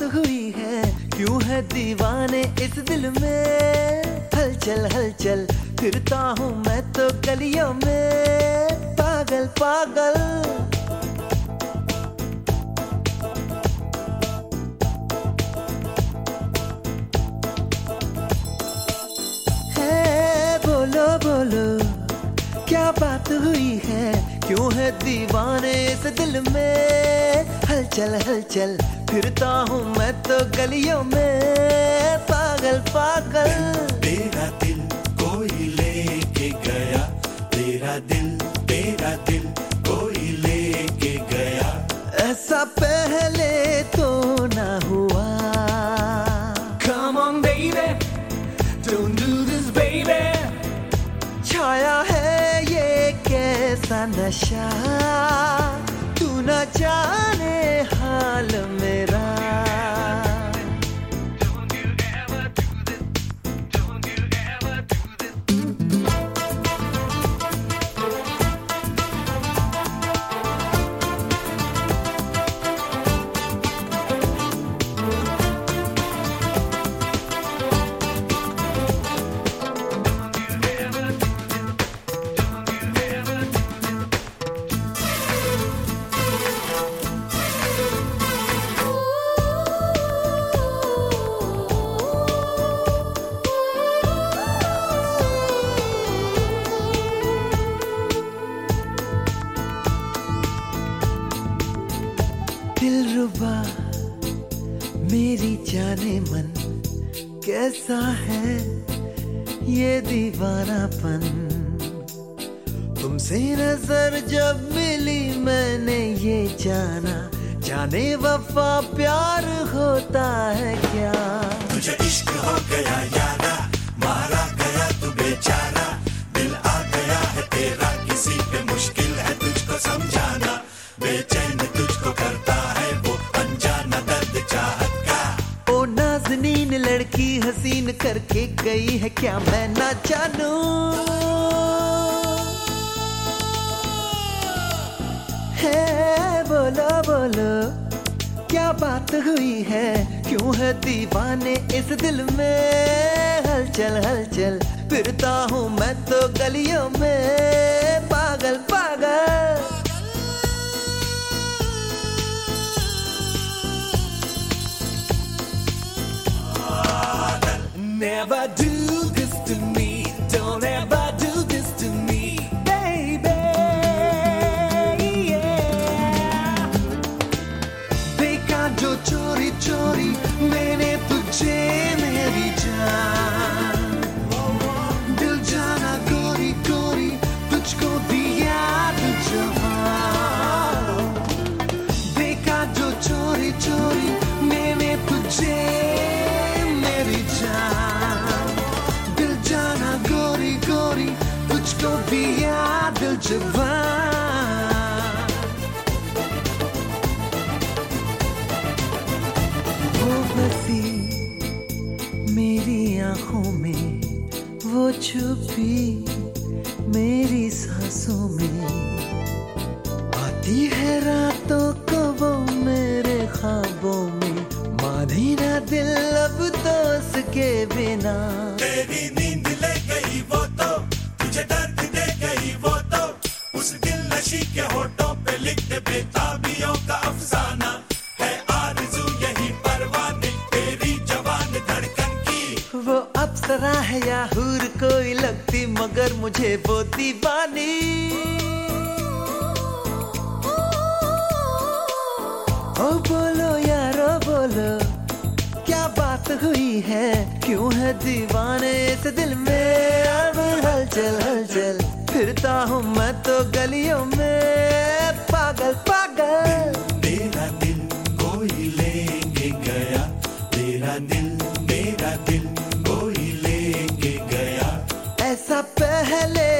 हुई है, क्यों है दीवाने इस दिल में। हलचल हलचल फिरता हूँ मैं तो गलियों में, पागल पागल। है बोलो बोलो क्या बात हुई है, क्यों है दीवाने इस दिल में। हलचल हलचल फिरता हूँ मैं तो गलियों में, पागल पागल। तेरा दिल कोई लेके गया, तेरा दिल कोई लेके गया। ऐसा पहले तो ना हुआ। Come on baby, don't do this baby। छाया है ये कैसा नशा, तू न जाने हाल मेरा। दिलरुबा मेरी जाने मन, कैसा है ये दीवानापन। तुमसे नजर जब मिली मैंने ये जाना, जाने वफा प्यार होता है क्या। तुझे इश्क हो गया यारा, मारा गया तू बेचारा। दिल आ गया है तेरा, किसी पे मुश्किल है तुझको समझाना। बेचैन तुझको करता है वो अनजाना दर्द चाहत का। ओ नाज़नीन लड़की हसीन करके गई है, क्या मैं ना जानूं। है बोलो बोलो क्या बात हुई है, क्यों है दीवाने इस दिल में। हलचल हलचल फिरता हूँ मैं तो गलियों में, पागल पागल। Never do this to me, don't ever do this to me, baby, yeah। देखा जो चोरी चोरी मैंने तुझे मेरी जान, दिल जाना गोरी गोरी तुझको दिया जवान। देखा जो चोरी चोरी मैंने तुझे मेरी जान, दिल जाना गोरी गोरी तुझको दिया दिल जवान। वो बसी मेरी आंखों में, वो छुपी मेरी सांसों में, आती है रातों को वो मेरे ख्वाबों में। मानी ना दिल अब तो उसके बिना। तेरी नींद ले गई वो तो, तुझे दर्द दे गई वो तो। उस दिल नशी के होठों पे लिख दे बेताबियों का अफसाना। है आरज़ू यही परवाने तेरी जवान धड़कन की। वो अप्सरा है या हूर कोई लगती, मगर मुझे वो दीवानी। ओ बोलो यारो बोलो क्या बात हुई है, क्यों है दीवाने इस दिल में। अब हलचल हलचल फिरता हूँ मैं तो गलियों में, पागल पागल। तेरा दिल कोई लेके गया, तेरा दिल कोई लेके गया। ऐसा पहले